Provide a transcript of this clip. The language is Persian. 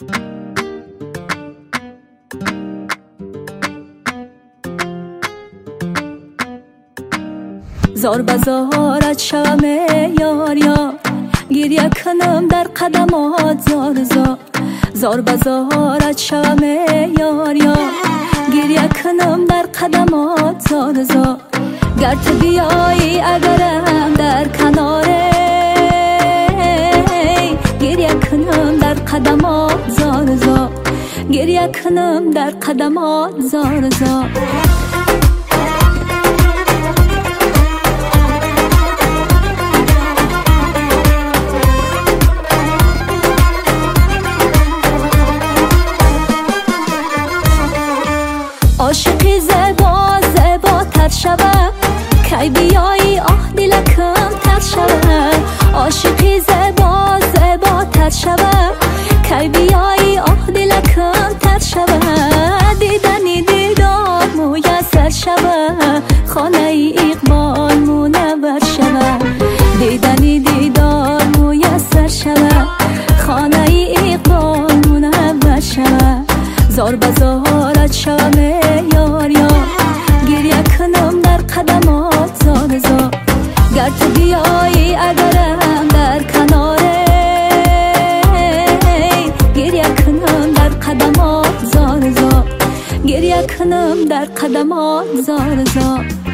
زار بزارت شوم یار یار، گریه کنم در قدمات زار زار. زار بزارت شوم یار یار، گریه کنم در قدمات زار زار. گر تو بیایی اگرم در کناره، گریه کنم در قدمات زار زار. گریه کنم در قدمات زار زار. عاشقی زبا زباتر شود، کی بیایی آه دلکم تر شود. عاشقی زبا زباتر شود، کی بیایی آه دلکم تر شود. دیدنی دیدار میسر شود، خانه اقبال منور شود. دیدنی دیدار میسر شود، خانه اقبال منور شود. زار بزارت شوم یار یار، گریه کنم در قدمات زار زار. گر تو بیایی اگرم در کناره، گریه کنم در قدمات زار زار. گریه کنم در قدمات زار زار.